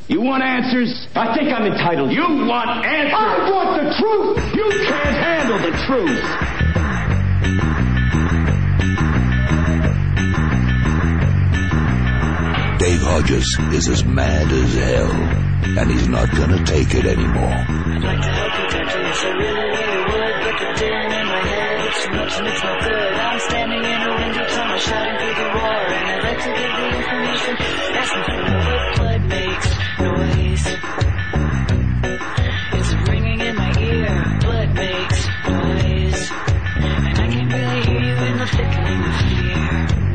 You want answers? I think I'm entitled. You want answers? I want the truth! You can't handle the truth! Dave Hodges is as mad as hell, and he's not gonna take it anymore. I'd like to help you, Dr. Yes, I really, really would, but the din in my head, it's too much and it's no good. I'm standing in a windy tunnel, shouting through the roar, and I'd like to give the information, asking for more. Blood makes noise. It's ringing in my ear. Blood makes noise, and I can really hear you in the flickering of fear.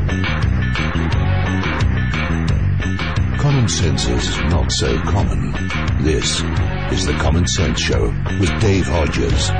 Common sense is not so common. This is the Common Sense Show with Dave Hodges.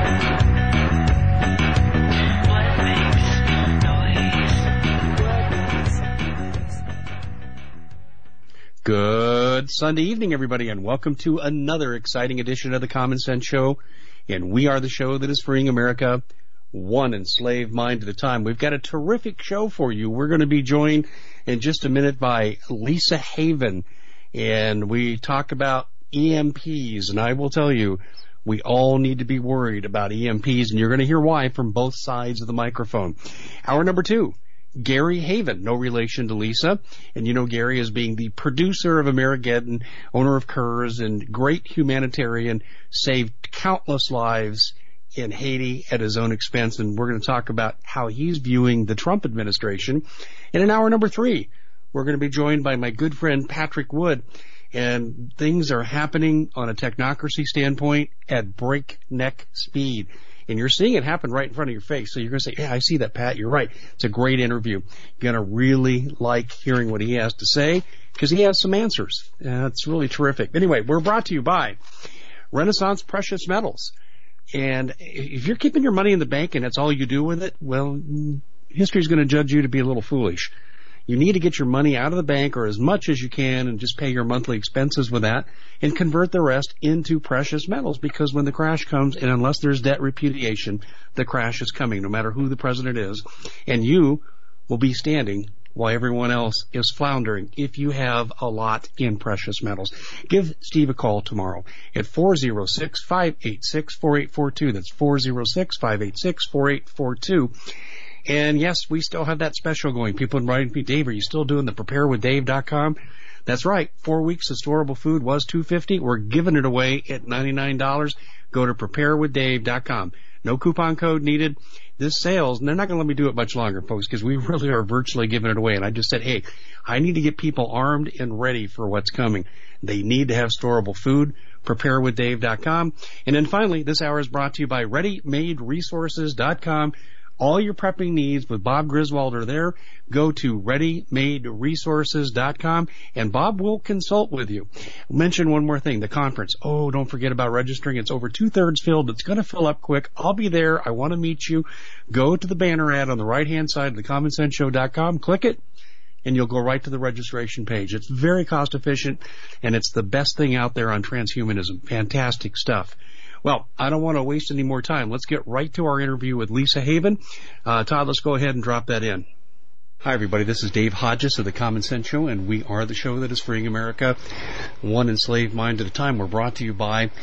Good Sunday evening, everybody, and welcome to another exciting edition of the Common Sense Show. And we are the show that is freeing America one enslaved mind at a time. We've got a terrific show for you. We're going to be joined in just a minute by Lisa Haven, and we talk about EMPs, and I will tell you, we all need to be worried about EMPs, and you're going to hear why from both sides of the microphone. Hour number 2, Gary Haven, no relation to Lisa, and you know Gary as being the producer of Amerigeddon, owner of Kurz, and great humanitarian, saved countless lives in Haiti at his own expense, and we're going to talk about how he's viewing the Trump administration. And in hour number 3, we're going to be joined by my good friend Patrick Wood, and things are happening on a technocracy standpoint at breakneck speed. And you're seeing it happen right in front of your face. So you're going to say, yeah, I see that, Pat. You're right. It's a great interview. You're going to really like hearing what he has to say because he has some answers. It's really terrific. Anyway, we're brought to you by Renaissance Precious Metals. And if you're keeping your money in the bank and that's all you do with it, well, history's going to judge you to be a little foolish. You need to get your money out of the bank or as much as you can and just pay your monthly expenses with that and convert the rest into precious metals, because when the crash comes, and unless there's debt repudiation, the crash is coming no matter who the president is, and you will be standing while everyone else is floundering if you have a lot in precious metals. Give Steve a call tomorrow at 406-586-4842. That's 406-586-4842. And yes, we still have that special going. People have been writing me, Dave, are you still doing the preparewithdave.com? That's right. 4 weeks of storable food was $250. We're giving it away at $99. Go to preparewithdave.com. No coupon code needed. This sales, and they're not going to let me do it much longer, folks, because we really are virtually giving it away. And I just said, hey, I need to get people armed and ready for what's coming. They need to have storable food. Preparewithdave.com. And then finally, this hour is brought to you by ReadyMadeResources.com. All your prepping needs with Bob Griswold are there. Go to ReadyMadeResources.com, and Bob will consult with you. I'll mention one more thing, the conference. Oh, don't forget about registering. It's over 2/3 filled. It's going to fill up quick. I'll be there. I want to meet you. Go to the banner ad on the right-hand side of thecommonsenseshow.com. Click it, and you'll go right to the registration page. It's very cost-efficient, and it's the best thing out there on transhumanism. Fantastic stuff. Well, I don't want to waste any more time. Let's get right to our interview with Lisa Haven. Todd, let's go ahead and drop that in. Hi, everybody. This is Dave Hodges of the Common Sense Show, and we are the show that is freeing America one enslaved mind at a time. We're brought to you by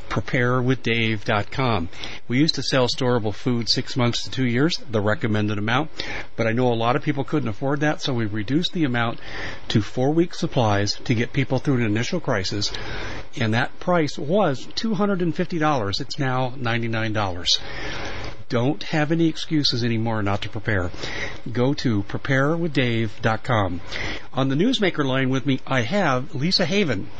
preparewithdave.com. We used to sell storable food 6 months to 2 years, the recommended amount, but I know a lot of people couldn't afford that, so we reduced the amount to 4-week supplies to get people through an initial crisis, and that price was $250. It's now $99. Don't have any excuses anymore not to prepare. Go to preparewithdave.com. On the Newsmaker line with me, I have Lisa Haven.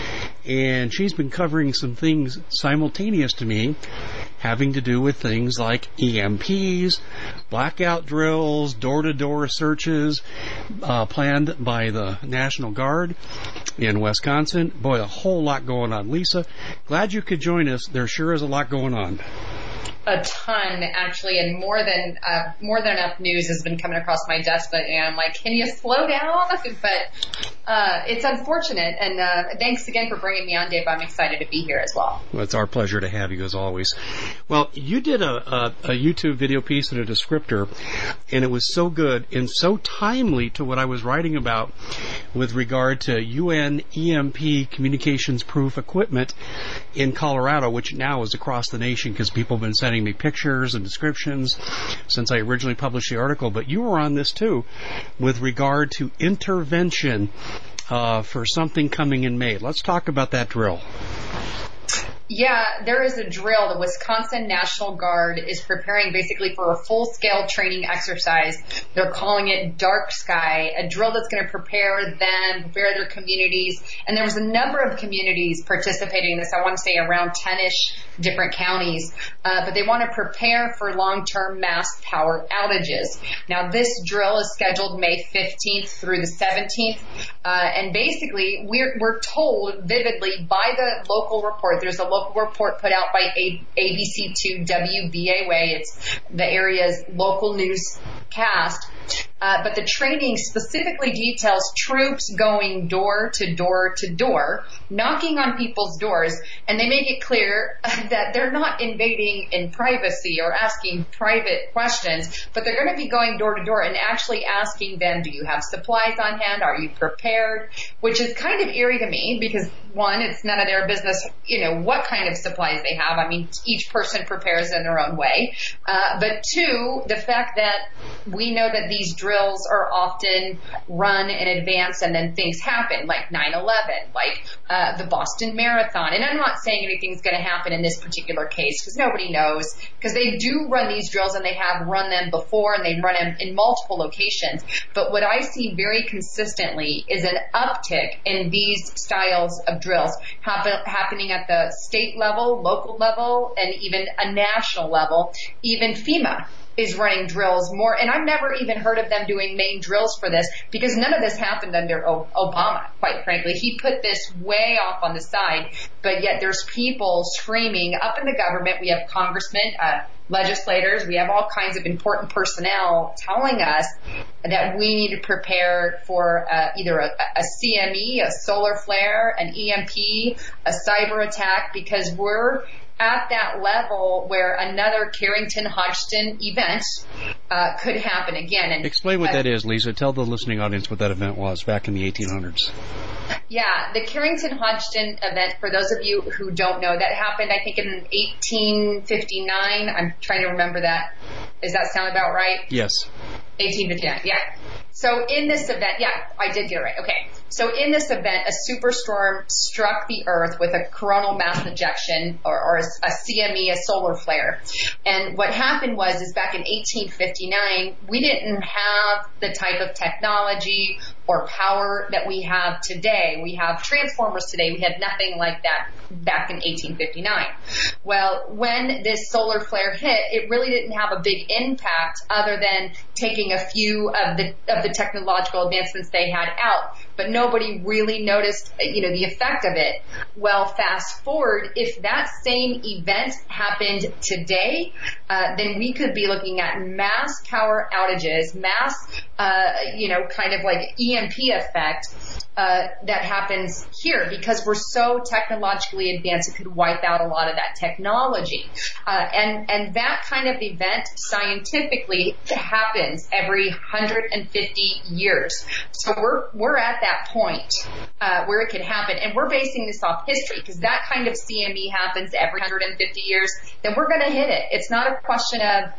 And she's been covering some things simultaneous to me, having to do with things like EMPs, blackout drills, door-to-door searches, planned by the National Guard in Wisconsin. Boy, a whole lot going on. Lisa, glad you could join us. There sure is a lot going on. A ton, actually, and more than enough news has been coming across my desk. But I'm like, can you slow down? But it's unfortunate, and thanks again for bringing me on, Dave. I'm excited to be here as well. Well, it's our pleasure to have you, as always. Well, you did a YouTube video piece and a descriptor, and it was so good and so timely to what I was writing about with regard to UN EMP communications proof equipment in Colorado, which now is across the nation because people have been sending me pictures and descriptions since I originally published the article. But you were on this too with regard to intervention for something coming in May. Let's talk about that drill. Yeah, there is a drill. The Wisconsin National Guard is preparing basically for a full-scale training exercise. They're calling it Dark Sky, a drill that's going to prepare them, prepare their communities. And there was a number of communities participating in this. I want to say around 10-ish different counties. But they want to prepare for long-term mass power outages. Now, this drill is scheduled May 15th through the 17th. And basically, we're told vividly by the local report. There's a local report put out by ABC2 WVAY. It's the area's local newscast. But the training specifically details troops going door to door to door, knocking on people's doors, and they make it clear that they're not invading in privacy or asking private questions, but they're going to be going door to door and actually asking them, do you have supplies on hand? Are you prepared? Which is kind of eerie to me because, one, it's none of their business, what kind of supplies they have. I mean, each person prepares in their own way. But two, the fact that we know that these drills are often run in advance and then things happen, like 9/11, like the Boston Marathon. And I'm not saying anything's going to happen in this particular case because nobody knows, because they do run these drills and they have run them before and they run them in multiple locations. But what I see very consistently is an uptick in these styles of drills happening at the state level, local level, and even a national level. Even FEMA is running drills more, and I've never even heard of them doing main drills for this because none of this happened under Obama, quite frankly. He put this way off on the side, but yet there's people screaming up in the government. We have congressmen, legislators, we have all kinds of important personnel telling us that we need to prepare for either a CME, a solar flare, an EMP, a cyber attack, because we're at that level where another Carrington-Hodgson event could happen again. And explain what that is, Lisa. Tell the listening audience what that event was back in the 1800s. Yeah, the Carrington-Hodgson event, for those of you who don't know, that happened, I think, in 1859. I'm trying to remember that. Does that sound about right? Yes. 1859, yeah. So in this event, yeah, I did get it right. Okay. So in this event, a superstorm struck the Earth with a coronal mass ejection, or a CME, a solar flare. And what happened is back in 1859, we didn't have the type of technology or power that we have today. We have transformers today. We had nothing like that back in 1859. Well, when this solar flare hit, it really didn't have a big impact other than taking a few of the technological advancements they had out. But nobody really noticed, the effect of it. Well, fast forward, if that same event happened today, then we could be looking at mass power outages, mass, kind of like EMP effect, that happens here because we're so technologically advanced, it could wipe out a lot of that technology. And that kind of event scientifically happens every 150 years. So we're at that point where it could happen. And we're basing this off history because that kind of CME happens every 150 years, then we're going to hit it. It's not a question of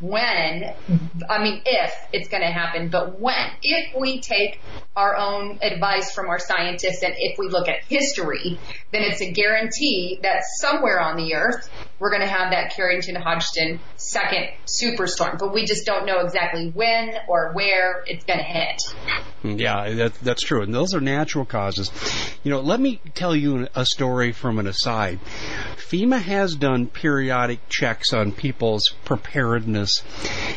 if it's going to happen, but when. If we take our own advice from our scientists and if we look at history, then it's a guarantee that somewhere on the Earth we're going to have that Carrington-Hodgson second superstorm, but we just don't know exactly when or where it's going to hit. Yeah, that's true, and those are natural causes. Let me tell you a story from an aside. FEMA has done periodic checks on people's preparedness,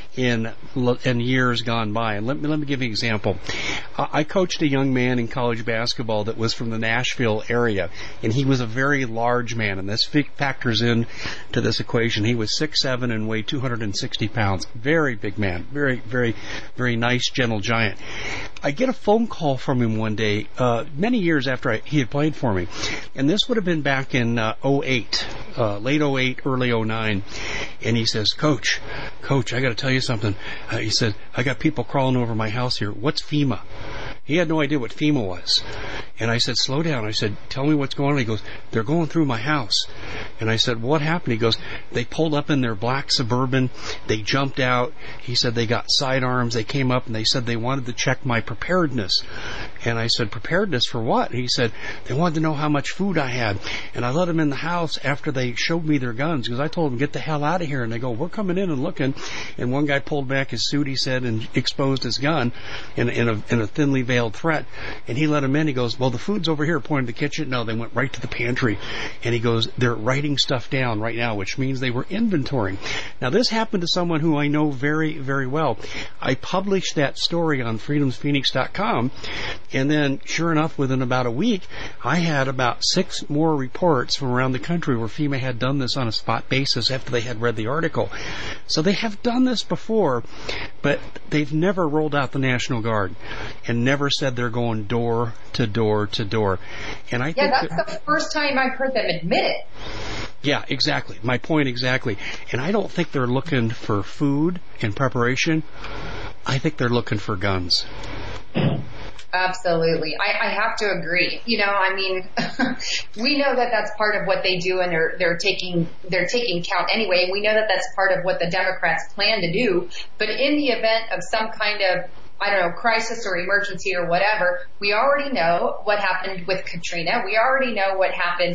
in years gone by. And let me give you an example. I coached a young man in college basketball that was from the Nashville area, and he was a very large man, and this factors in to this equation. He was 6'7" and weighed 260 pounds. Very big man. Very, very, very nice, gentle giant. I get a phone call from him one day, many years after he had played for me, and this would have been back in 08, late 08, early 09, and he says, Coach, I got to tell you something. He said, I got people crawling over my house here. What's FEMA? He had no idea what FEMA was. And I said, slow down. I said, tell me what's going on. He goes, they're going through my house. And I said, what happened? He goes, they pulled up in their black Suburban. They jumped out. He said they got sidearms. They came up and they said they wanted to check my preparedness. And I said, preparedness for what? He said, they wanted to know how much food I had. And I let them in the house after they showed me their guns, because I told them, get the hell out of here. And they go, we're coming in and looking. And one guy pulled back his suit, he said, and exposed his gun in a thinly veiled threat. And he let him in. He goes, well, the food's over here, pointing to the kitchen. No, they went right to the pantry. And he goes, they're writing stuff down right now, which means they were inventorying. Now, this happened to someone who I know very, very well. I published that story on freedomsphoenix.com, and then, sure enough, within about a week, I had about 6 more reports from around the country where FEMA had done this on a spot basis after they had read the article. So they have done this before, but they've never rolled out the National Guard and never said they're going door to door to door. And I think that's the first time I've heard them admit it. Yeah, exactly. My point exactly. And I don't think they're looking for food and preparation. I think they're looking for guns. Absolutely. I have to agree. You know, I mean, we know that that's part of what they do, and they're taking count anyway. And we know that that's part of what the Democrats plan to do. But in the event of some kind of, I don't know, crisis or emergency or whatever, we already know what happened with Katrina. We already know what happened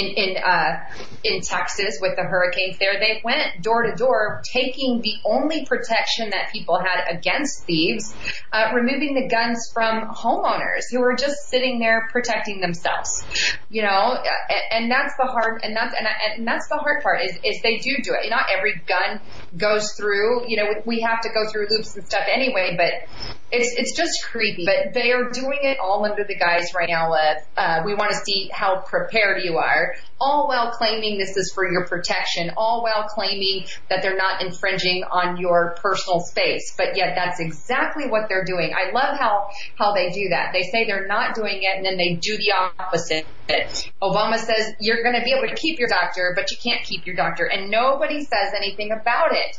in Texas with the hurricanes there. They went door to door, taking the only protection that people had against thieves, removing the guns from homeowners who were just sitting there protecting themselves. You know, and that's the hard, and that's the hard part is they do it. Not every gun goes through. You know, we have to go through loops and stuff anyway, but it's just creepy. But they are doing it all under the guise right now of we want to see how prepared you are, all while claiming this is for your protection, all while claiming that they're not infringing on your personal space. But yet that's exactly what they're doing. I love how they do that. They say they're not doing it, and then they do the opposite. Obama says you're going to be able to keep your doctor, but you can't keep your doctor, and nobody says anything about it.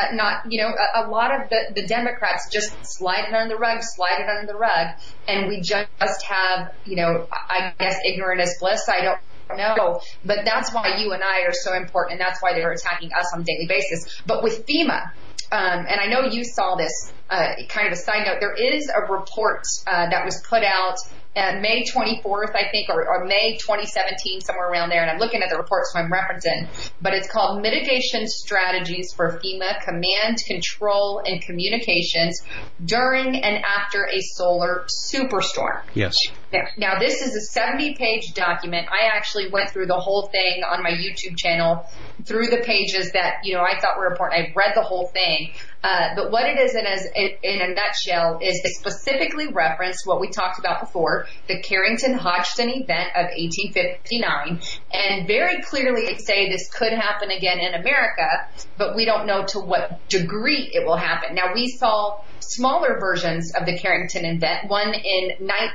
A lot of the Democrats just slide it under the rug, and we just have, I guess ignorant is bliss. I don't know, but that's why you and I are so important, and that's why they're attacking us on a daily basis. But with FEMA, and I know you saw this, kind of a side note, there is a report that was put out May 24th, I think, or May 2017, somewhere around there. And I'm looking at the report, so I'm referencing. But it's called Mitigation Strategies for FEMA Command, Control, and Communications During and After a Solar Superstorm. Yes. Now, this is a 70-page document. I actually went through the whole thing on my YouTube channel, through the pages that, I thought were important. I read the whole thing. But what it is in a nutshell is they specifically reference what we talked about before, the Carrington-Hodgson event of 1859, and very clearly say this could happen again in America, but we don't know to what degree it will happen. Now, we saw smaller versions of the Carrington event, one in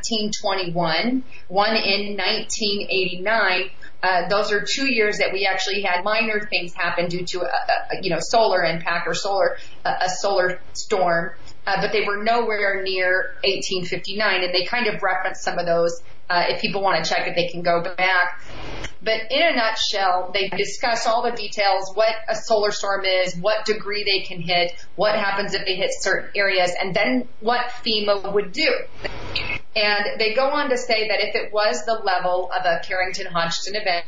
1921, one in 1989. Those are 2 years that we actually had minor things happen due to solar impact or a solar storm, but they were nowhere near 1859, and they kind of reference some of those. If people want to check it, they can go back. But in a nutshell, they discuss all the details, what a solar storm is, what degree they can hit, what happens if they hit certain areas, and then what FEMA would do. And they go on to say that if it was the level of a Carrington-Hodgson event,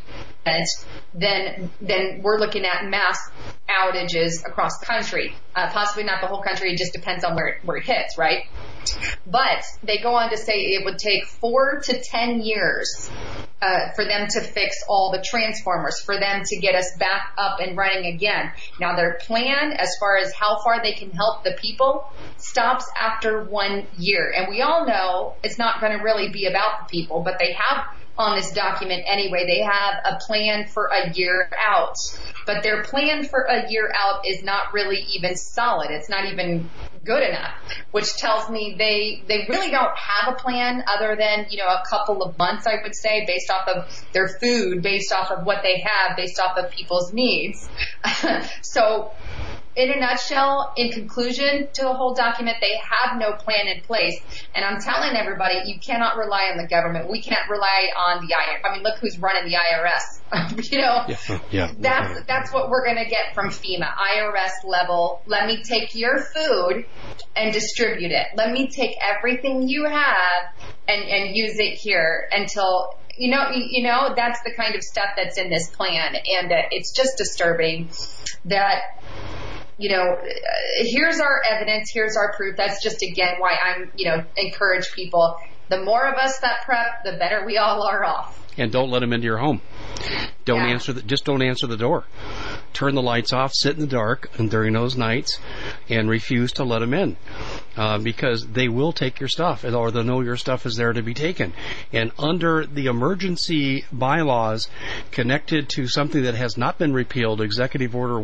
then we're looking at mass outages across the country. Possibly not the whole country, it just depends on where it hits, right? But they go on to say it would take 4 to 10 years for them to fix all the transformers, for them to get us back up and running again. Now, their plan, as far as how far they can help the people, stops after 1 year. And we all know it's not going to really be about the people, but they have on this document anyway, they have a plan for a year out. But their plan for a year out is not really even solid. It's not even good enough, which tells me they really don't have a plan other than, a couple of months, I would say, based off of their food, based off of what they have, based off of people's needs. So, in a nutshell, in conclusion to the whole document, they have no plan in place. And I'm telling everybody, you cannot rely on the government. We can't rely on the IRS. I mean, look who's running the IRS. That's what we're going to get from FEMA, IRS level. Let me take your food and distribute it. Let me take everything you have and use it here until... You know, that's the kind of stuff that's in this plan. And it's just disturbing that... here's our evidence, here's our proof. That's just, again, why I'm, encourage people. The more of us that prep, the better we all are off. And don't let them into your home. Don't answer the door. Turn the lights off, sit in the dark and during those nights, and refuse to let them in. Because they will take your stuff, or they'll know your stuff is there to be taken. And under the emergency bylaws connected to something that has not been repealed, Executive Order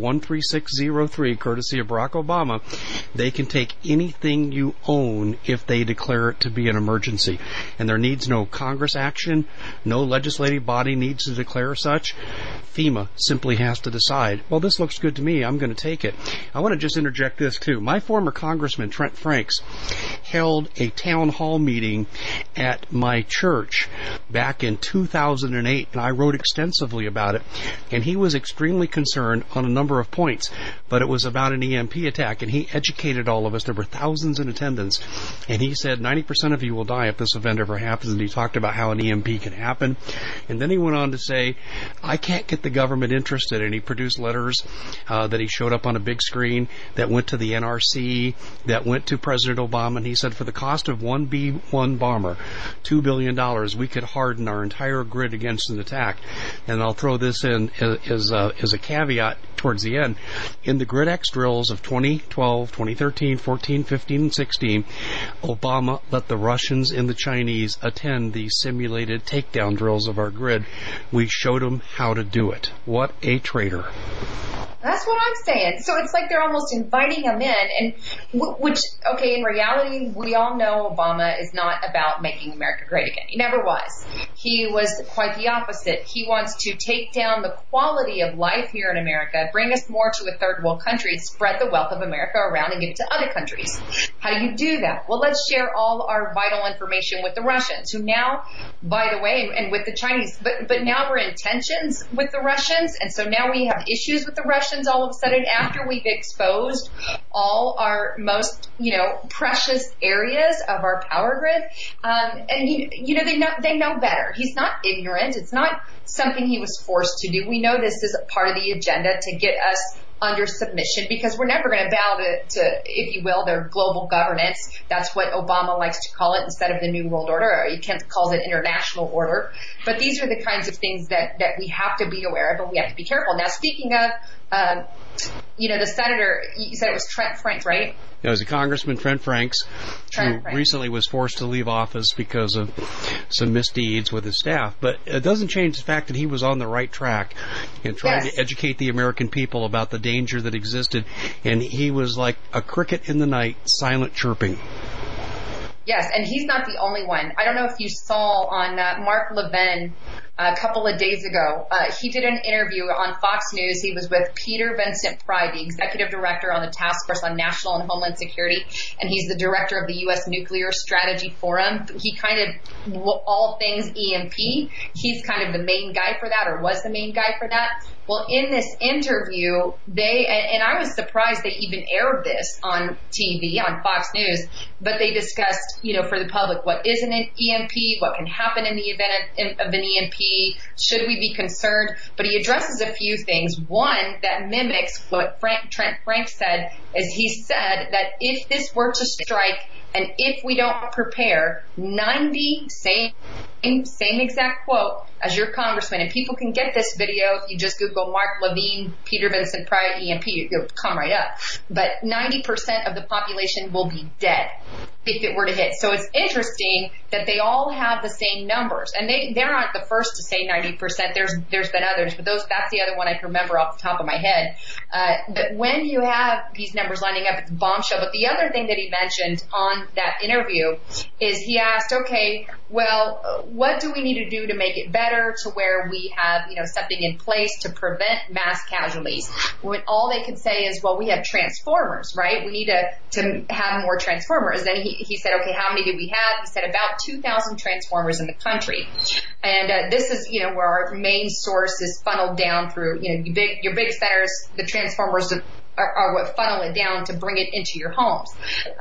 13603, courtesy of Barack Obama, they can take anything you own if they declare it to be an emergency. And there needs no Congress action, no legislative body needs to declare such. FEMA simply has to decide, well, this looks good to me, I'm going to take it. I want to just interject this, too. My former Congressman, Trent Franks, held a town hall meeting at my church back in 2008, and I wrote extensively about it, and he was extremely concerned on a number of points, but it was about an EMP attack, and he educated all of us. There were thousands in attendance, and he said 90% of you will die if this event ever happens, and he talked about how an EMP can happen, and then he went on to say, I can't get the government interested, and he produced letters that he showed up on a big screen that went to the NRC, that went to President Obama, and he said for the cost of one B-1 bomber, $2 billion, we could harden our entire grid against an attack. And I'll throw this in as a caveat towards the end. In the GridX drills of 2012, 2013, 14, 15, and 16, Obama let the Russians and the Chinese attend the simulated takedown drills of our grid. We showed them how to do it. What a traitor. That's what I'm saying. So it's like they're almost inviting them in, and which, okay, in reality, we all know Obama is not about making America great again. He never was. He was quite the opposite. He wants to take down the quality of life here in America, bring us more to a third world country, spread the wealth of America around and give it to other countries. How do you do that? Well, let's share all our vital information with the Russians, who now, by the way, and with the Chinese, but now we're in tensions with the Russians, and so now we have issues with the Russians all of a sudden after we've exposed all our most, precious areas of our power grid. And they know better. He's not ignorant. It's not something he was forced to do. We know this is part of the agenda to get us under submission, because we're never going to bow to, if you will, their global governance. That's what Obama likes to call it instead of the New World Order, or he calls it international order. But these are the kinds of things that we have to be aware of, and we have to be careful. Now, speaking of, the senator, you said it was Trent Franks, right? It was a Congressman, Trent Franks, who recently was forced to leave office because of some misdeeds with his staff. But it doesn't change the fact that he was on the right track in trying to educate the American people about the danger that existed. And he was like a cricket in the night, silent chirping. Yes, and he's not the only one. I don't know if you saw on Mark Levin a couple of days ago. He did an interview on Fox News. He was with Peter Vincent Pry, the executive director on the Task Force on National and Homeland Security, and he's the director of the U.S. Nuclear Strategy Forum. He kind of, all things EMP, he's kind of the main guy for that, or was the main guy for that. Well, in this interview, and I was surprised they even aired this on TV, on Fox News, but they discussed, for the public, what is an EMP, what can happen in the event of an EMP, should we be concerned? But he addresses a few things. One that mimics what Trent Franks said, is he said that if this were to strike And if we don't prepare 90, same exact quote as your congressman, and people can get this video if you just Google Mark Levine, Peter Vincent Price, EMP, it'll come right up. But 90% of the population will be dead if it were to hit. So it's interesting that they all have the same numbers, and they're not the first to say 90%. There's been others, but that's the other one I can remember off the top of my head. But when you have these numbers lining up, it's a bombshell. But the other thing that he mentioned on that interview is he asked, okay, well, what do we need to do to make it better to where we have, something in place to prevent mass casualties? When all they could say is, well, we have transformers, right? We need to have more transformers. And he said, okay, how many do we have? He said about 2,000 transformers in the country. And this is, where our main source is funneled down through, your big centers, the transformers are what funnel it down to bring it into your homes.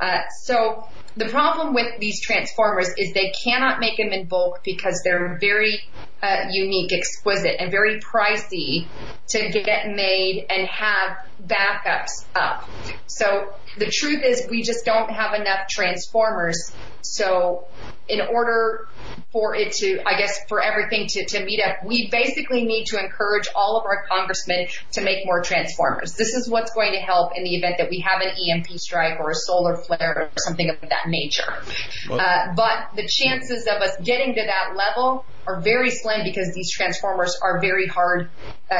So the problem with these transformers is they cannot make them in bulk because they're very unique, exquisite, and very pricey to get made and have backups up. So the truth is we just don't have enough transformers. So in order for it to, for everything to meet up, we basically need to encourage all of our congressmen to make more transformers. This is what's going to help in the event that we have an EMP strike or a solar flare or something of that nature. But the chances of us getting to that level are very slim because these transformers are very hard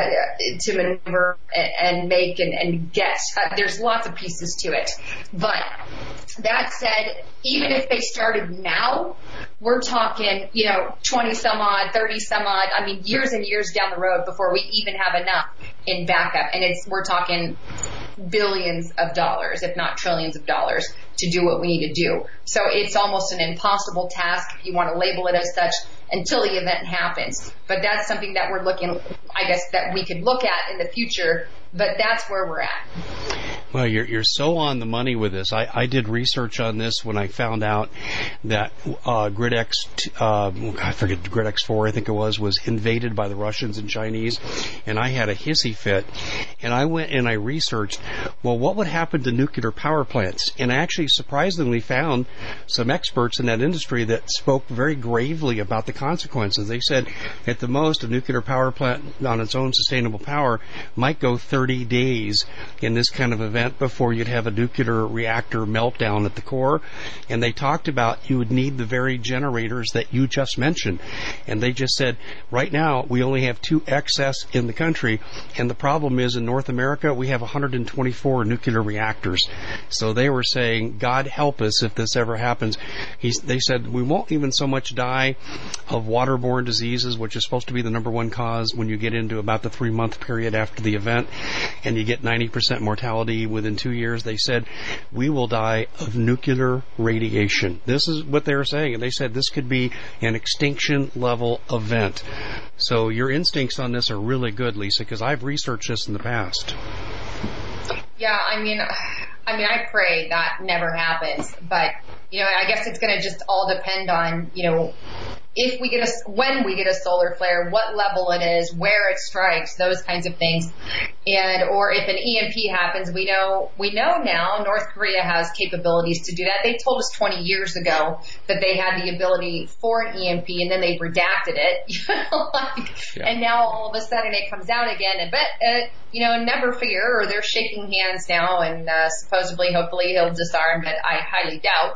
to maneuver and make and get. There's lots of pieces to it. But that said, even if they started now, we're talking, 20 some odd, 30 some odd, years and years down the road before we even have enough in backup. And we're talking billions of dollars, if not trillions of dollars, to do what we need to do. So it's almost an impossible task, if you want to label it as such, until the event happens. But that's something that we're looking, that we could look at in the future, but that's where we're at. Well, you're so on the money with this. I did research on this when I found out that GridX, I forget, GridX 4, I think it was invaded by the Russians and Chinese, and I had a hissy fit. And I went and I researched, well, what would happen to nuclear power plants? And I actually surprisingly found some experts in that industry that spoke very gravely about the consequences. They said, at the most, a nuclear power plant on its own sustainable power might go 30 days in this kind of event before you'd have a nuclear reactor meltdown at the core. And they talked about you would need the very generators that you just mentioned. And they just said, right now, we only have 2 excess in the country. And the problem is in North America, we have 124 nuclear reactors. So they were saying, God help us if this ever happens. They said, we won't even so much die of waterborne diseases, which is supposed to be the number one cause when you get into about the 3-month period after the event, and you get 90% mortality within 2 years. They said, we will die of nuclear radiation. This is what they were saying, and they said this could be an extinction level event. So your instincts on this are really good, Lisa, because I've researched this in the past. Yeah, I pray that never happens, but I guess it's going to just all depend on, if we get when we get a solar flare, what level it is, where it strikes, those kinds of things. Or if an EMP happens, we know now North Korea has capabilities to do that. They told us 20 years ago that they had the ability for an EMP, and then they redacted it. And now all of a sudden it comes out again. And never fear, or they're shaking hands now, and supposedly, hopefully, he'll disarm, but I highly doubt.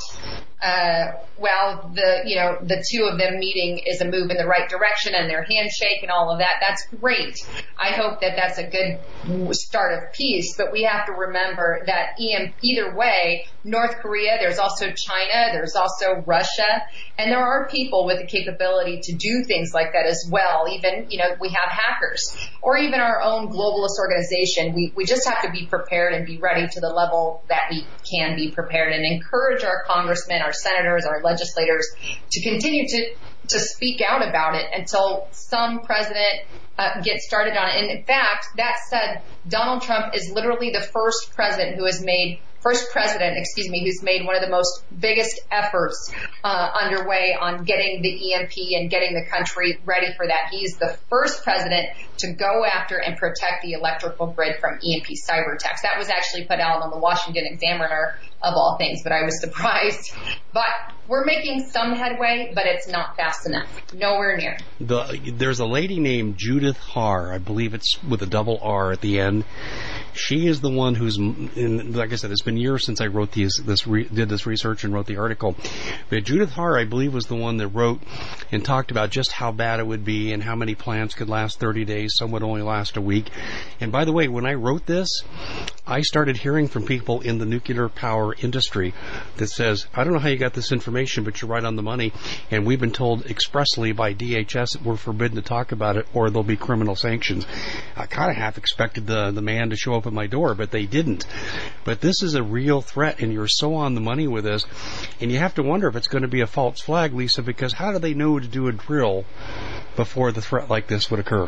The two of them meeting is a move in the right direction, and their handshake and all of that. That's great. I hope that that's a good start of peace, but we have to remember that either way, North Korea, there's also China, there's also Russia, and there are people with the capability to do things like that as well. Even, we have hackers, or even our own globalist organization. We just have to be prepared and be ready to the level that we can be prepared, and encourage our congressmen, our senators, our legislators to continue to speak out about it until some president gets started on it. And in fact, that said, Donald Trump is literally the first president who has made president, who's made one of the most biggest efforts underway on getting the EMP and getting the country ready for that. He's the first president to go after and protect the electrical grid from EMP cyber attacks. That was actually put out on the Washington Examiner, of all things, but I was surprised. But we're making some headway, but it's not fast enough. Nowhere near. There's a lady named Judith Har, I believe it's with a double R at the end. She is the one who's, like I said, it's been years since I wrote did this research and wrote the article. But Judith Har, I believe, was the one that wrote and talked about just how bad it would be and how many plants could last 30 days, some would only last a week. And by the way, when I wrote this, I started hearing from people in the nuclear power industry that says, I don't know how you got this information, but you're right on the money, and we've been told expressly by DHS that we're forbidden to talk about it or there'll be criminal sanctions. I kind of half expected the man to show up at my door, but they didn't. But this is a real threat, and you're so on the money with this, and you have to wonder if it's going to be a false flag, Lisa, because how do they know to do a drill before the threat like this would occur?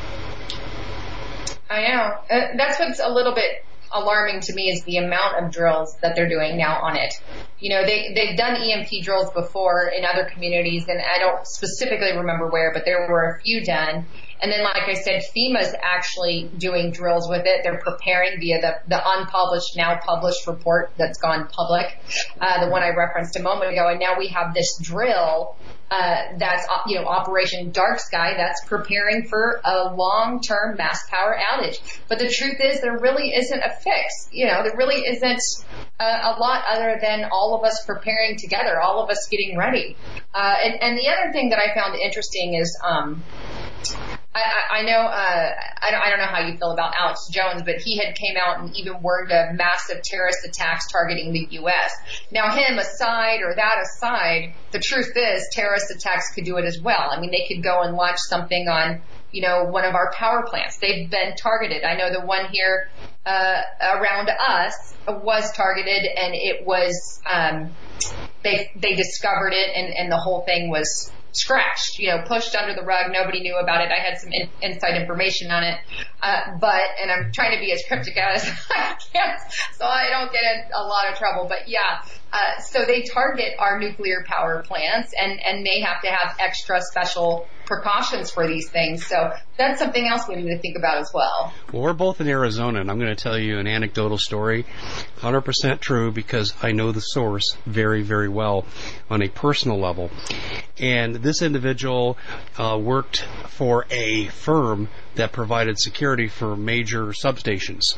I know. That's what's a little bit alarming to me is the amount of drills that they're doing now on it. You know, they've done EMP drills before in other communities, and I don't specifically remember where, but there were a few done. And then, like I said, FEMA's actually doing drills with it. They're preparing via the unpublished, now published report that's gone public, the one I referenced a moment ago. And now we have this drill that's, Operation Dark Sky, that's preparing for a long-term mass power outage. But the truth is there really isn't a fix. There really isn't a lot other than all of us preparing together, all of us getting ready. And the other thing that I found interesting is, I know, I don't know how you feel about Alex Jones, but he had came out and even warned of massive terrorist attacks targeting the U.S. Now, him aside or that aside, the truth is terrorist attacks could do it as well. I mean, they could go and launch something on, one of our power plants. They've been targeted. I know the one here around us was targeted, and it was they discovered it, and the whole thing was scratched, pushed under the rug. Nobody knew about it. I had some inside information on it. And I'm trying to be as cryptic as I can so I don't get in a lot of trouble. But yeah, so they target our nuclear power plants and may have to have extra special precautions for these things. So that's something else we need to think about as well. Well, we're both in Arizona, and I'm going to tell you an anecdotal story, 100% true, because I know the source very, very well on a personal level. And this individual worked for a firm that provided security for major substations.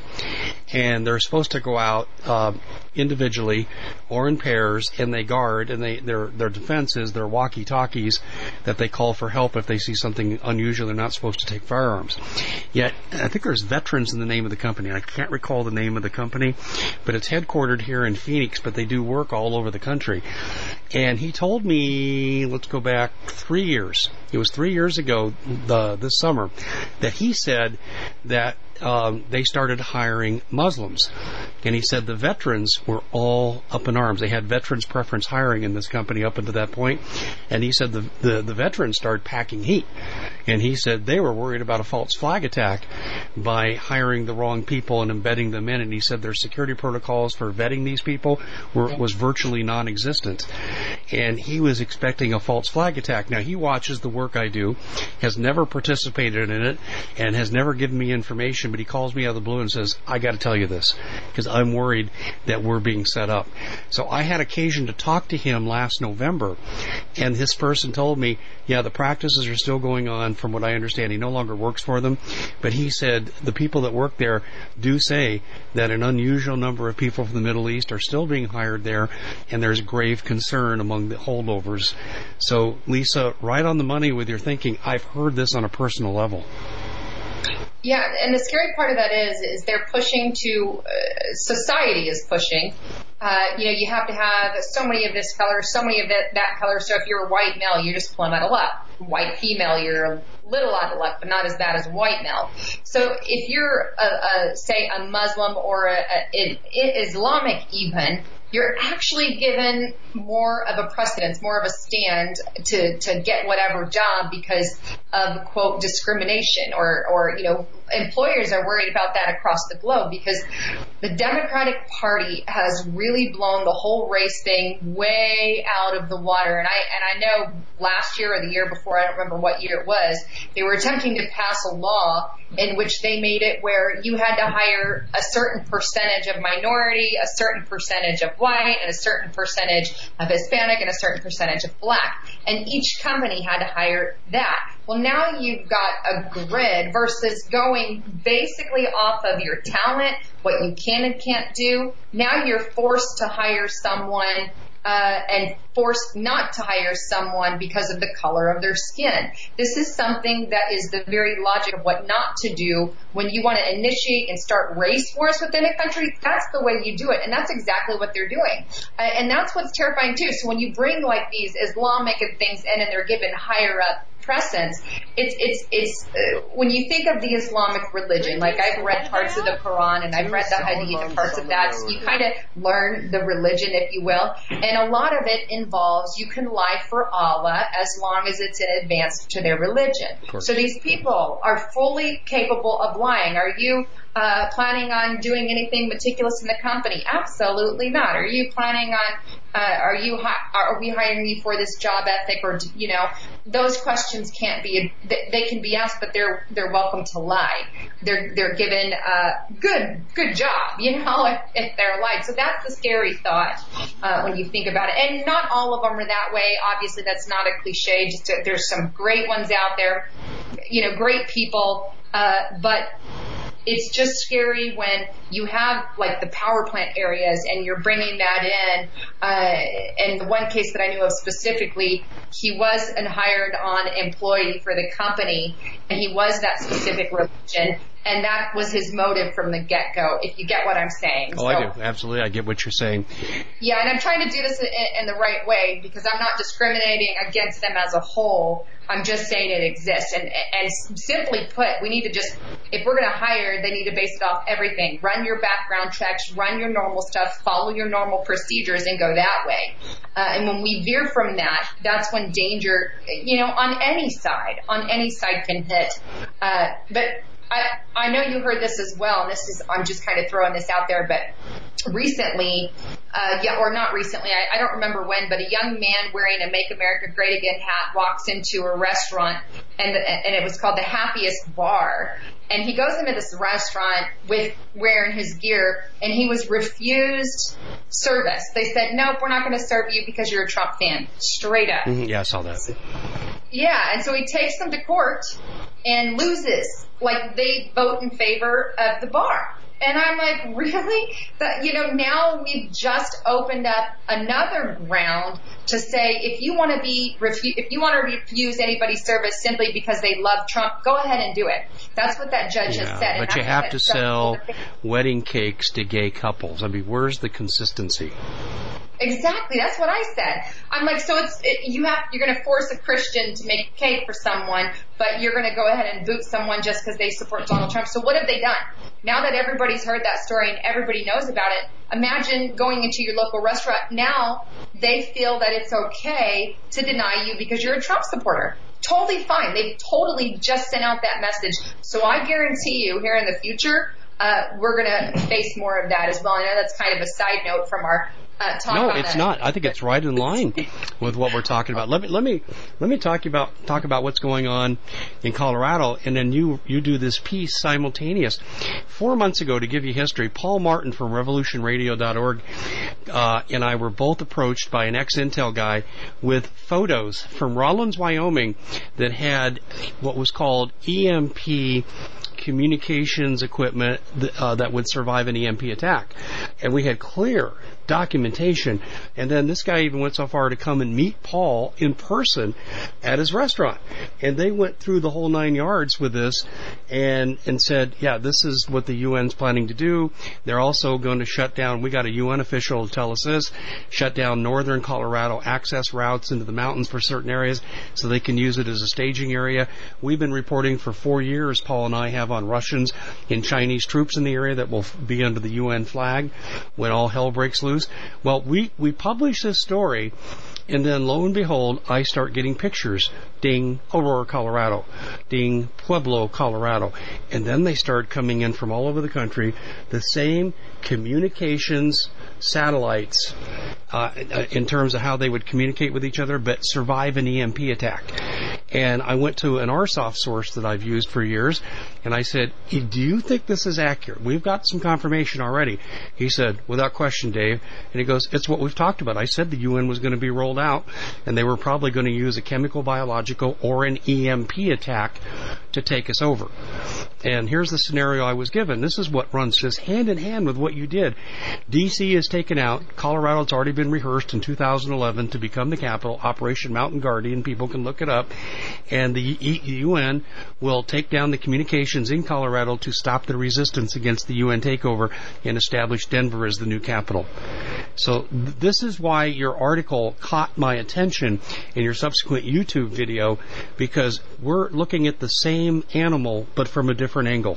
And they're supposed to go out individually or in pairs, and they guard, and their defense is their walkie-talkies that they call for help if they see something unusual. They're not supposed to take firearms. Yet, I think there's Veterans in the name of the company. I can't recall the name of the company, but it's headquartered here in Phoenix, but they do work all over the country. And he told me, let's go back 3 years. It was 3 years ago, this summer, that he said that they started hiring Muslims. And he said the veterans were all up in arms. They had veterans preference hiring in this company up until that point. And he said the veterans started packing heat. And he said they were worried about a false flag attack by hiring the wrong people and embedding them in. And he said their security protocols for vetting these people was virtually non-existent. And he was expecting a false flag attack. Now, he watches the work I do, has never participated in it, and has never given me information, but he calls me out of the blue and says, I got to tell you this, because I'm worried that we're being set up. So I had occasion to talk to him last November, and this person told me, yeah, the practices are still going on. From what I understand, he no longer works for them, but he said the people that work there do say that an unusual number of people from the Middle East are still being hired there, and there's grave concern among the holdovers. So, Lisa, right on the money with your thinking. I've heard this on a personal level. Yeah, and the scary part of that is they're pushing to, society is pushing. You have to have so many of this color, so many of that color. So if you're a white male, you're just plumb out of luck. White female, you're a little out of luck, but not as bad as a white male. So if you're, say, a Muslim or an Islamic even, you're actually given more of a precedence, more of a stand to get whatever job because of, quote, discrimination or employers are worried about that across the globe because the Democratic Party has really blown the whole race thing way out of the water. And I know last year or the year before, I don't remember what year it was, they were attempting to pass a law in which they made it where you had to hire a certain percentage of minority, a certain percentage of white, and a certain percentage of Hispanic, and a certain percentage of black. And each company had to hire that. Well, now you've got a grid versus going basically off of your talent, what you can and can't do. Now you're forced to hire someone and forced not to hire someone because of the color of their skin. This is something that is the very logic of what not to do when you want to initiate and start race wars within a country. That's the way you do it, and that's exactly what they're doing. And that's what's terrifying too. So when you bring like these Islamic and things in and they're given higher up precedence, it's when you think of the Islamic religion, like I've read parts of the Quran and I've read the Hadith and parts of that, so you kind of learn the religion, if you will, and a lot of it involves you can lie for Allah as long as it's in advance to their religion. So these people are fully capable of lying. Are you planning on doing anything meticulous in the company? Absolutely not. Are you planning on are we hiring you for this job ethic, or those questions can't be, they can be asked, but they're welcome to lie. They're given good job, if they're lied. So that's the scary thought when you think about it. And not all of them are that way. Obviously, that's not a cliche. There's some great ones out there, great people, but it's just scary when you have like the power plant areas and you're bringing that in. And the one case that I knew of specifically, he was a hired on employee for the company, and he was that specific religion. And that was his motive from the get-go, if you get what I'm saying. Oh, so, I do. Absolutely. I get what you're saying. Yeah, and I'm trying to do this in the right way because I'm not discriminating against them as a whole. I'm just saying it exists. And simply put, we need to just, if we're going to hire, they need to base it off everything. Run your background checks, run your normal stuff, follow your normal procedures, and go that way. And when we veer from that, that's when danger, on any side can hit. But I know you heard this as well, and I'm just kind of throwing this out there, but recently, or not recently, I don't remember when, but a young man wearing a Make America Great Again hat walks into a restaurant, and it was called the Happiest Bar. And he goes into this restaurant with wearing his gear, and he was refused service. They said, nope, we're not going to serve you because you're a Trump fan. Straight up. Mm-hmm. Yeah, I saw that. Yeah, and so he takes them to court and loses. Like, they vote in favor of the bar. And I'm like, really? That, now we've just opened up another ground to say if you want to refuse anybody's service simply because they love Trump, go ahead and do it. That's what that judge has said. But you have to sell wedding cakes to gay couples. I mean, where's the consistency? Exactly. That's what I said. I'm like, so you're going to force a Christian to make a cake for someone, but you're going to go ahead and boot someone just because they support Donald Trump. So what have they done? Now that everybody's heard that story and everybody knows about it, imagine going into your local restaurant. Now they feel that it's okay to deny you because you're a Trump supporter. Totally fine. They've totally just sent out that message. So I guarantee you here in the future, we're going to face more of that as well. I know that's kind of a side note from our talk. No, it's not. I think it's right in line with what we're talking about. Let me talk about what's going on in Colorado, and then you do this piece simultaneous. 4 months ago, to give you history, Paul Martin from RevolutionRadio.org and I were both approached by an ex-Intel guy with photos from Rawlins, Wyoming, that had what was called EMP communications equipment that would survive an EMP attack. And we had clear documentation. And then this guy even went so far to come and meet Paul in person at his restaurant. And they went through the whole 9 yards with this and said, yeah, this is what the UN's planning to do. They're also going to shut down. We got a UN official tell us this, shut down northern Colorado access routes into the mountains for certain areas so they can use it as a staging area. We've been reporting for 4 years, Paul and I have, on Russians and Chinese troops in the area that will be under the UN flag when all hell breaks loose. Well, we published this story, and then lo and behold, I start getting pictures. Ding, Aurora, Colorado. Ding, Pueblo, Colorado. And then they start coming in from all over the country, the same communications satellites in terms of how they would communicate with each other, but survive an EMP attack. And I went to an RSOF source that I've used for years, and I said, do you think this is accurate? We've got some confirmation already. He said, without question, Dave. And he goes, it's what we've talked about. I said the UN was going to be rolled out, and they were probably going to use a chemical, biological, or an EMP attack to take us over. And here's the scenario I was given. This is what runs just hand in hand with what you did. D.C. is taken out. Colorado's already been rehearsed in 2011 to become the capital. Operation Mountain Guardian. People can look it up. And the UN will take down the communications in Colorado to stop the resistance against the UN takeover and establish Denver as the new capital. So this is why your article caught my attention in your subsequent YouTube video, because we're looking at the same animal but from a different angle.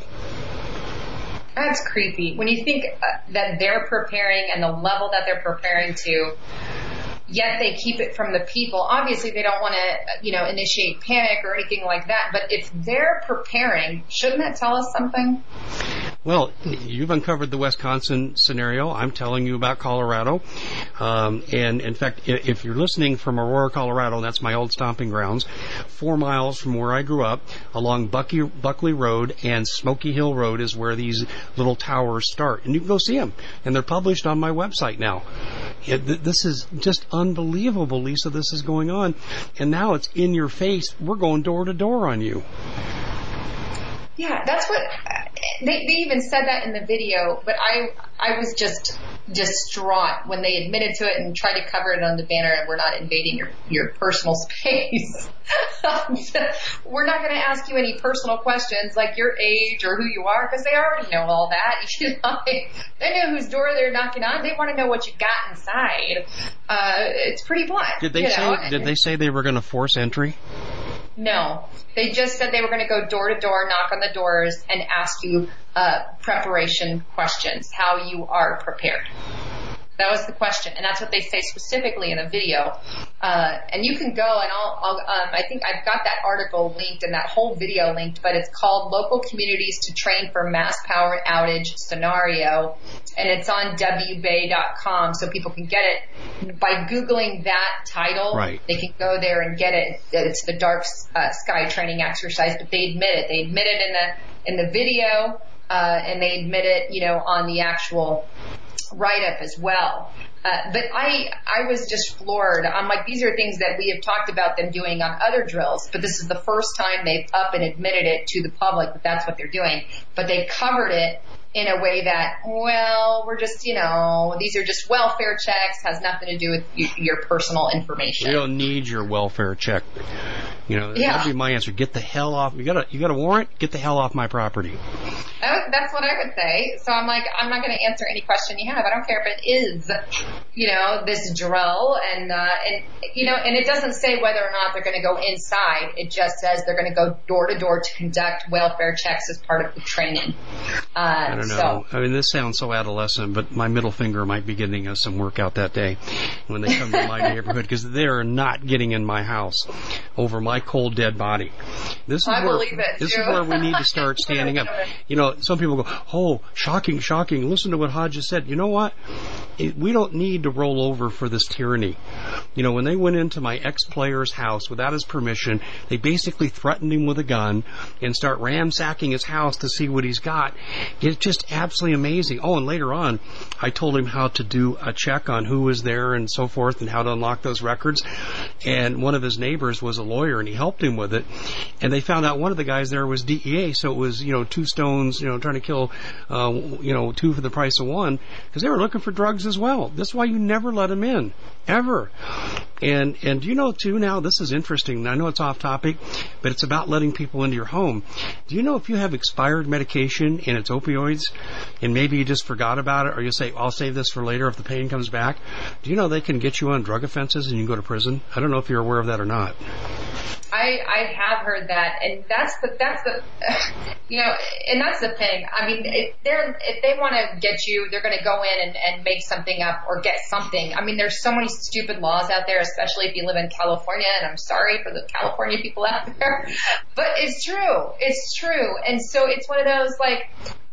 That's creepy. When you think that they're preparing and the level that they're preparing to, yet they keep it from the people. Obviously, they don't want to, initiate panic or anything like that. But if they're preparing, shouldn't that tell us something? Well, you've uncovered the Wisconsin scenario. I'm telling you about Colorado. And in fact, if you're listening from Aurora, Colorado, that's my old stomping grounds, 4 miles from where I grew up, along Buckley Road and Smoky Hill Road is where these little towers start. And you can go see them. And they're published on my website now. This is just unbelievable, Lisa. This is going on. And now it's in your face. We're going door to door on you. Yeah, that's what they even said that in the video, but I was just distraught when they admitted to it and tried to cover it on the banner, and we're not invading your personal space. We're not going to ask you any personal questions like your age or who you are, because they already know all that. They know whose door they're knocking on. They want to know what you got inside. It's pretty blunt. Did they say they were going to force entry? No. They just said they were going to go door to door, knock on the doors, and ask you preparation questions, how you are prepared. That was the question, and that's what they say specifically in the video. And you can go, and I think I've got that article linked and that whole video linked, but it's called Local Communities to Train for Mass Power Outage Scenario, and it's on WBay.com, so people can get it. By Googling that title, right, they can go there and get it. It's the dark sky training exercise, but they admit it. They admit it in the video, and they admit it, on the actual write-up as well. But I was just floored. I'm like, these are things that we have talked about them doing on other drills, but this is the first time they've up and admitted it to the public that that's what they're doing. But they covered it in a way that, we're just, these are just welfare checks, has nothing to do with your personal information. We don't need your welfare check. That'd be my answer. Get the hell off. You got a warrant? Get the hell off my property. That's what I would say. So I'm like, I'm not going to answer any question you have. I don't care if it is, this drill, and it doesn't say whether or not they're going to go inside. It just says they're going to go door to door to conduct welfare checks as part of the training. I don't know. I mean, this sounds so adolescent, but my middle finger might be getting us some work out that day when they come to my neighborhood, because they're not getting in my house over my cold, dead body. This is where we need to start standing up. Some people go, oh, shocking. Listen to what Hodges said. You know what? We don't need to roll over for this tyranny. When they went into my ex-player's house without his permission, they basically threatened him with a gun and start ransacking his house to see what he's got. It's just absolutely amazing. Oh, and later on, I told him how to do a check on who was there and so forth and how to unlock those records. And one of his neighbors was a lawyer, and he helped him with it. And they found out one of the guys there was DEA, so it was, 2 stones, trying to kill, two for the price of one, because they were looking for drugs as well. That's why you never let them in, ever. And you know, too, now, this is interesting. I know it's off topic, but it's about letting people into your home. Do you know if you have expired medication and it's opioids, and maybe you just forgot about it, or you say, I'll save this for later if the pain comes back? Do you know they can get you on drug offenses and you can go to prison? I don't know if you're aware of that or not. I have heard that, and that's the and that's the thing. I mean, if they want to get you, they're going to go in and make something up or get something. I mean, there's so many stupid laws out there, especially if you live in California, and I'm sorry for the California people out there, but it's true. It's true. And so it's one of those, like,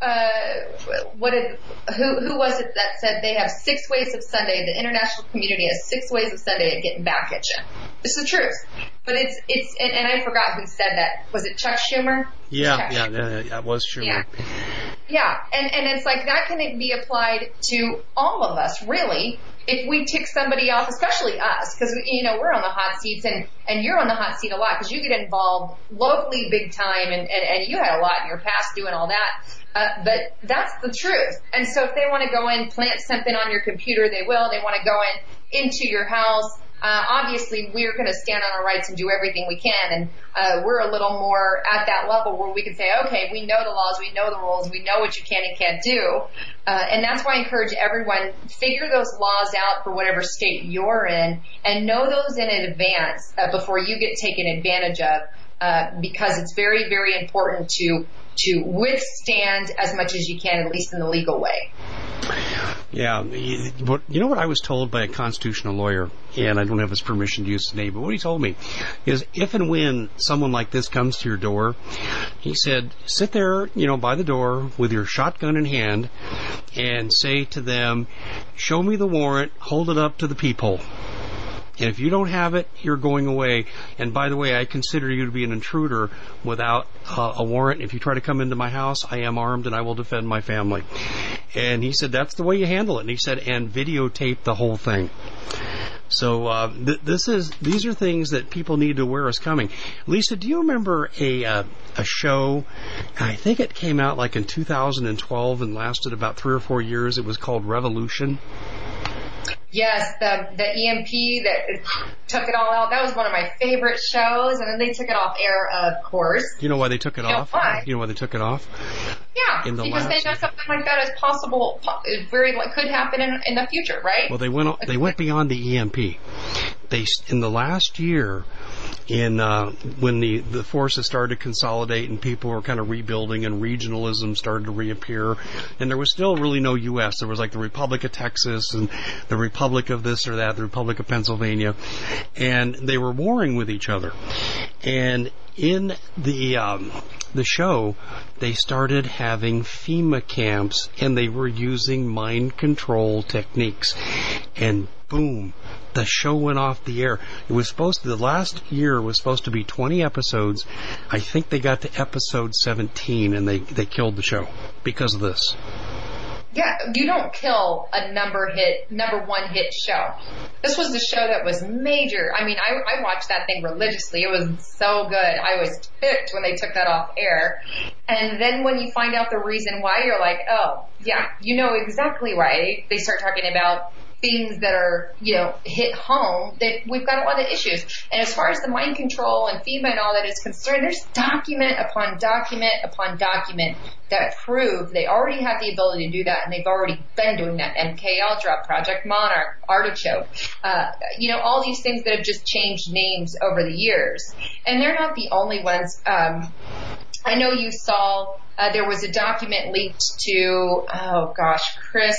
who was it that said they have 6 ways of Sunday? The international community has 6 ways of Sunday at getting back at you. It's the truth. But and I forgot who said that. Was it Chuck Schumer? Yeah, that was Schumer. Yeah, and it's like that can be applied to all of us, really. If we tick somebody off, especially us, because, we're on the hot seats, and you're on the hot seat a lot because you get involved locally big time, and you had a lot in your past doing all that. But that's the truth. And so if they want to go in, plant something on your computer, they will. They want to go into your house. Obviously, we're going to stand on our rights and do everything we can, and we're a little more at that level where we can say, okay, we know the laws, we know the rules, we know what you can and can't do, and that's why I encourage everyone, figure those laws out for whatever state you're in, and know those in advance before you get taken advantage of, because it's very, very important to withstand as much as you can, at least in the legal way. Yeah, you know what I was told by a constitutional lawyer, and I don't have his permission to use his name, but what he told me is if and when someone like this comes to your door, he said, sit there, by the door with your shotgun in hand and say to them, show me the warrant, hold it up to the peephole. And if you don't have it, you're going away. And by the way, I consider you to be an intruder without a warrant. If you try to come into my house, I am armed and I will defend my family. And he said, that's the way you handle it. And he said, and videotape the whole thing. So these are things that people need to aware is coming. Lisa, do you remember a show? I think it came out like in 2012 and lasted about 3 or 4 years. It was called Revolution. Yes, the EMP that took it all out. That was one of my favorite shows, and then they took it off air, of course. You know why they took it off? Why? You know why they took it off? Yeah, because they know something like that is possible, could happen in the future, right? Well, they went beyond the EMP. In the last year, when the forces started to consolidate and people were kind of rebuilding and regionalism started to reappear, and there was still really no U.S. There was like the Republic of Texas and the Republic of this or that, the Republic of Pennsylvania, and they were warring with each other. And in the show, they started having FEMA camps, and they were using mind control techniques. And boom, the show went off the air. The last year was supposed to be 20 episodes. I think they got to episode 17, and they killed the show because of this. Yeah, you don't kill a number one hit show. This was the show that was major. I mean, I watched that thing religiously. It was so good. I was ticked when they took that off air. And then when you find out the reason why, you're like, oh, yeah, you know exactly right. They start talking about things that are, hit home, that we've got a lot of issues. And as far as the mind control and FEMA and all that is concerned, there's document upon document upon document that prove they already have the ability to do that, and they've already been doing that. MK Ultra, Project Monarch, Artichoke, all these things that have just changed names over the years. And they're not the only ones. I know you saw, there was a document leaked to, Chris,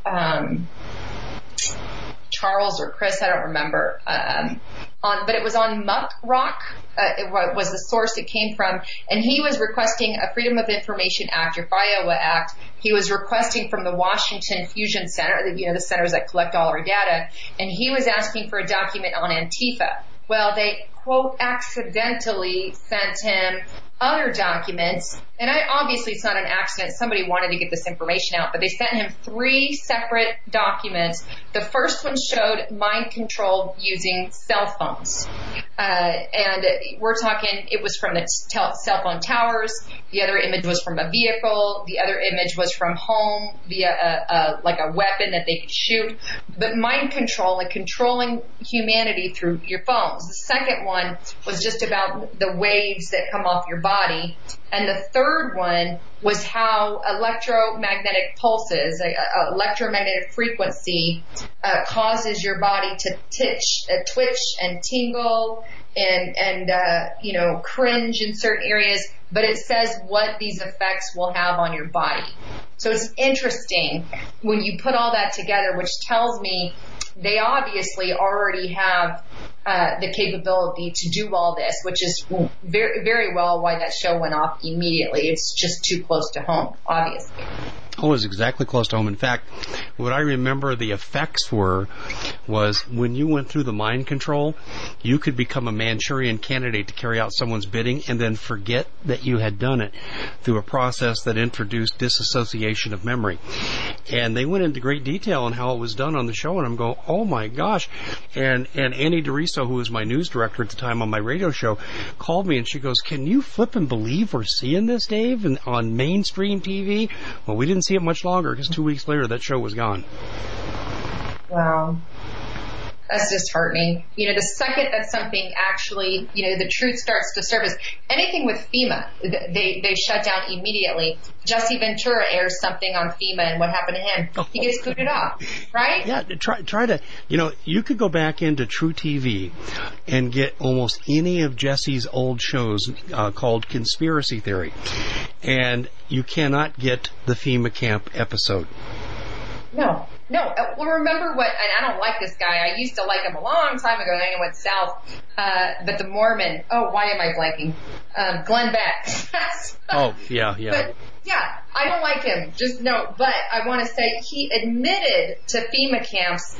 Charles or Chris, I don't remember, but it was on Muck Rock. It was the source it came from, and he was requesting a Freedom of Information Act, or FIOA Act. He was requesting from the Washington Fusion Center, the centers that collect all our data, and he was asking for a document on Antifa. Well, they, quote, accidentally sent him other documents and obviously it's not an accident. Somebody wanted to get this information out, but they sent him 3 separate documents. The first one showed mind control using cell phones. And we're talking, it was from the cell phone towers. The other image was from a vehicle. The other image was from home via like a weapon that they could shoot. But mind control and controlling humanity through your phones. The second one was just about the waves that come off your body. And the third one was how electromagnetic pulses, electromagnetic frequency, causes your body to twitch and tingle and cringe in certain areas, but it says what these effects will have on your body. So it's interesting when you put all that together, which tells me they obviously already have the capability to do all this, which is very, very well why that show went off immediately. It's just too close to home, obviously. Oh, it was exactly close to home. In fact, what I remember the effects was when you went through the mind control, you could become a Manchurian candidate to carry out someone's bidding and then forget that you had done it through a process that introduced disassociation of memory. And they went into great detail on how it was done on the show, and I'm going, oh my gosh. And Annie DeRiso, who was my news director at the time on my radio show, called me and she goes, can you flip and believe we're seeing this, Dave, on mainstream TV? Well, we didn't see it much longer because 2 weeks later that show was gone. Wow. That's disheartening. The second that something actually, the truth starts to surface, anything with FEMA, they shut down immediately. Jesse Ventura airs something on FEMA, and what happened to him? He gets booted off, right? Yeah, try to, you could go back into True TV and get almost any of Jesse's old shows called Conspiracy Theory, and you cannot get the FEMA camp episode. No. Well, remember what, and I don't like this guy. I used to like him a long time ago, and I went south. But the Mormon, why am I blanking? Glenn Beck. Oh, yeah. But, yeah, I don't like him. Just no. But I want to say he admitted to FEMA camps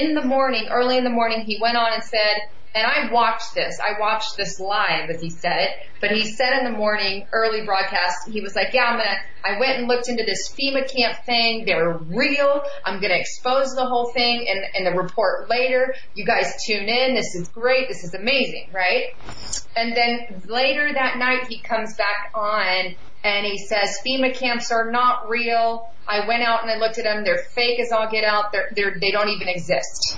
early in the morning. He went on and said, and I watched this live as he said it, but he said in the morning, early broadcast, he was like, I went and looked into this FEMA camp thing. They're real. I'm going to expose the whole thing in the report later. You guys tune in. This is great. This is amazing, right? And then later that night, he comes back on and he says, FEMA camps are not real. I went out and I looked at them. They're fake as all get out. They don't even exist.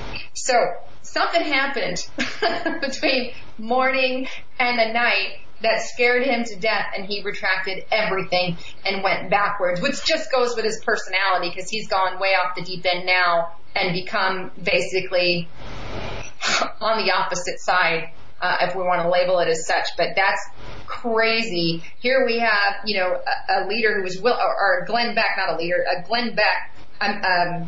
So something happened between morning and the night that scared him to death, and he retracted everything and went backwards, which just goes with his personality because he's gone way off the deep end now and become basically on the opposite side, if we want to label it as such. But that's crazy. Here we have, a leader who was or Glenn Beck, not a leader, Glenn Beck,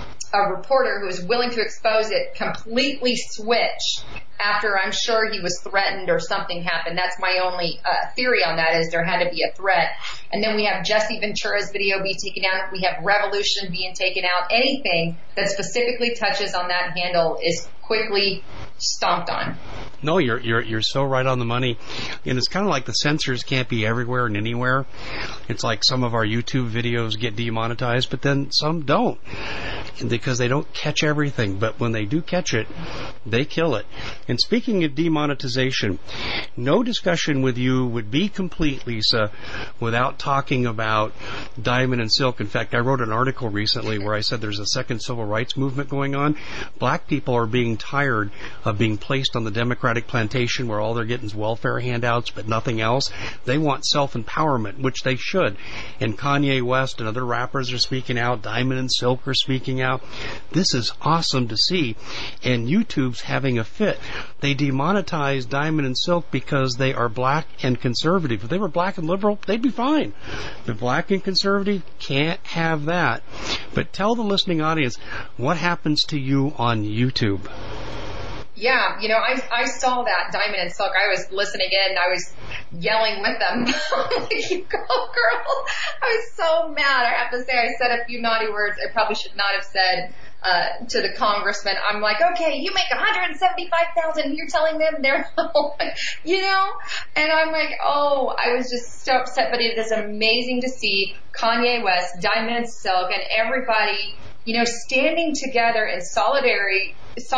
a reporter who was willing to expose it, completely switch after I'm sure he was threatened or something happened. That's my only theory on that, is there had to be a threat. And then we have Jesse Ventura's video being taken down. We have Revolution being taken out. Anything that specifically touches on that handle is quickly stomped on. No, you're so right on the money. And it's kind of like the censors can't be everywhere and anywhere. It's like some of our YouTube videos get demonetized, but then some don't, because they don't catch everything. But when they do catch it, they kill it. And speaking of demonetization, no discussion with you would be complete, Lisa, without talking about Diamond and Silk. In fact, I wrote an article recently where I said there's a second civil rights movement going on. Black people are being tired of being placed on the Democratic plantation where all they're getting is welfare handouts but nothing else. They want self-empowerment, which they should. And Kanye West and other rappers are speaking out. Diamond and Silk are speaking out. This is awesome to see. And YouTube's having a fit. They demonetized Diamond and Silk because they are black and conservative. If they were black and liberal, they'd be fine. But black and conservative can't have that. But tell the listening audience, what happens to you on YouTube? Yeah, I saw that Diamond and Silk. I was listening in. I was yelling with them. Like, you go, girl. I was so mad. I have to say, I said a few naughty words I probably should not have said. to the congressman. I'm like, okay, you make $175,000. You're telling them they're, you know, and I'm like, oh, I was just so upset. But it is amazing to see Kanye West, Diamond and Silk, and everybody, you know, standing together in solidarity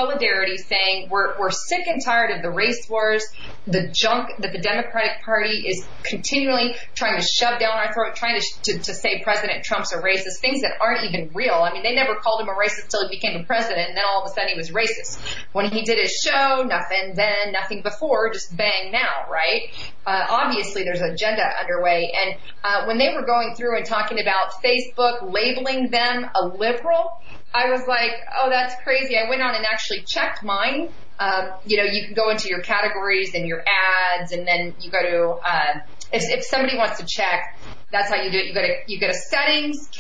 saying we're sick and tired of the race wars, the junk that the Democratic Party is continually trying to shove down our throat, trying to say President Trump's a racist, things that aren't even real. I mean, they never called him a racist until he became a president, and then all of a sudden he was racist. When he did his show, nothing then, nothing before, just bang now, right? Obviously there's an agenda underway. And when they were going through and talking about Facebook labeling them a liberal, I was like, oh, that's crazy. I went on and actually checked mine. You know, you can go into your categories and your ads, and then you go to, if somebody wants to check, that's how you do it. You go to settings,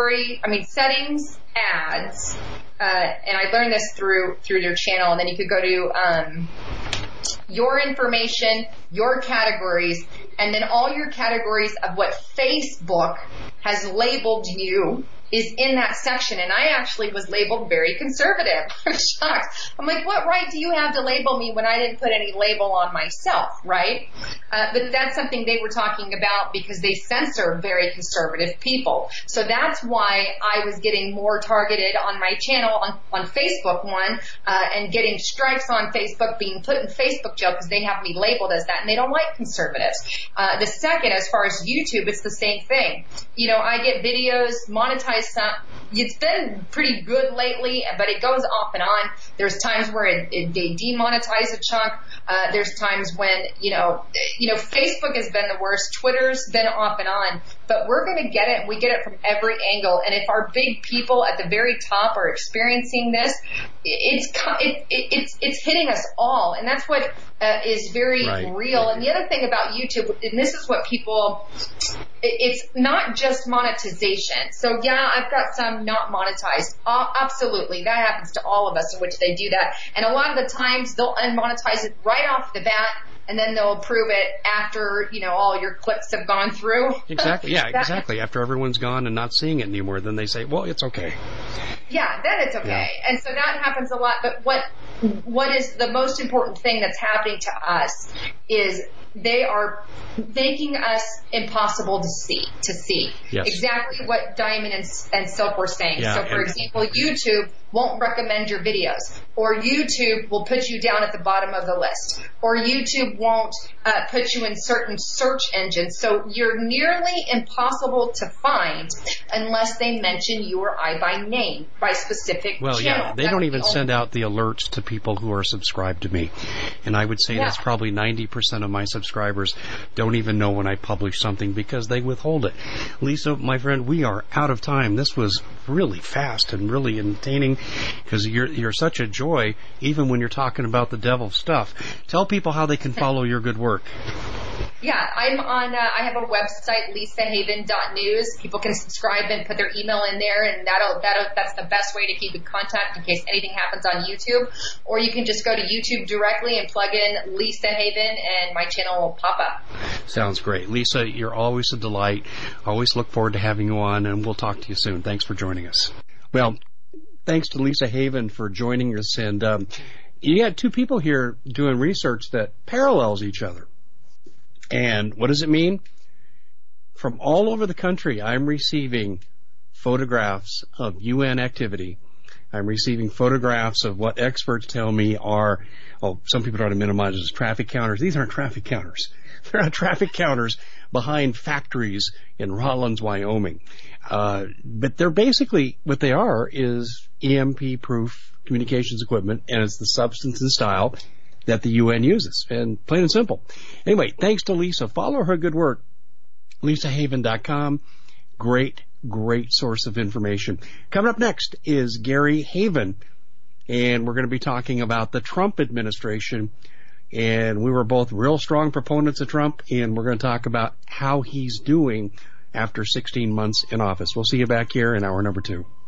settings, ads, and I learned this through their channel, and then you could go to, your information, your categories, and then all your categories of what Facebook has labeled you is in that section. And I actually was labeled very conservative. I'm shocked. I'm like, what right do you have to label me when I didn't put any label on myself, right? But that's something they were talking about because they censor very conservative people. So that's why I was getting more targeted on my channel on Facebook, and getting strikes on Facebook, being put in Facebook jail because they have me labeled as that, and they don't like conservatives. The second, as far as YouTube, it's the same thing. You know, I get videos monetized. It's been pretty good lately, but it goes off and on. There's times where they demonetize a chunk. There's times when, you know, Facebook has been the worst. Twitter's been off and on, but we're going to get it. We get it from every angle. And if our big people at the very top are experiencing this, it's hitting us all. And that's what is very real. And the other thing about YouTube, and this is what people, it's not just monetization. So yeah, I've got some not monetized. Absolutely. That happens to all of us in which they do that. And a lot of the times they'll unmonetize it right off the bat, and then they'll approve it after, you know, all your clicks have gone through. Exactly. Yeah, exactly. After everyone's gone and not seeing it anymore, then they say, well, it's okay. Yeah, then it's okay. Yeah. And so that happens a lot. But what is the most important thing that's happening to us is they are making us impossible to see. Yes. Exactly what Diamond and Silk were saying. Yeah, so, for example, YouTube won't recommend your videos, or YouTube will put you down at the bottom of the list, or YouTube won't put you in certain search engines. So you're nearly impossible to find unless they mention you or I by name, by specific channel. Yeah, they don't even send out the alerts to people who are subscribed to me. And I would say that's probably 90% of my subscribers don't even know when I publish something because they withhold it. Lisa, my friend, we are out of time. This was really fast and really entertaining because you're such a joy even when you're talking about the devil stuff. Tell people how they can follow your good work. Yeah, I'm on, I have a website, lisahaven.news. People can subscribe and put their email in there, and that's the best way to keep in contact in case anything happens on YouTube. Or you can just go to YouTube directly and plug in Lisa Haven, and my channel will pop up. Sounds great. Lisa, you're always a delight. Always look forward to having you on, and we'll talk to you soon. Thanks for joining us. Well, thanks to Lisa Haven for joining us, and you had two people here doing research that parallels each other. And what does it mean? From all over the country, I'm receiving photographs of UN activity. I'm receiving photographs of what experts tell me are, some people try to minimize it as traffic counters. These aren't traffic counters. They're not traffic counters behind factories in Rawlins, Wyoming. But they're basically, what they are is EMP-proof communications equipment, and it's the substance and style that the UN uses, and plain and simple. Anyway, thanks to Lisa. Follow her good work, lisahaven.com. Great source of information. Coming up next is Gary Haven, and we're going to be talking about the Trump administration, and we were both real strong proponents of Trump, and we're going to talk about how he's doing after 16 months in office. We'll see you back here in hour number 2.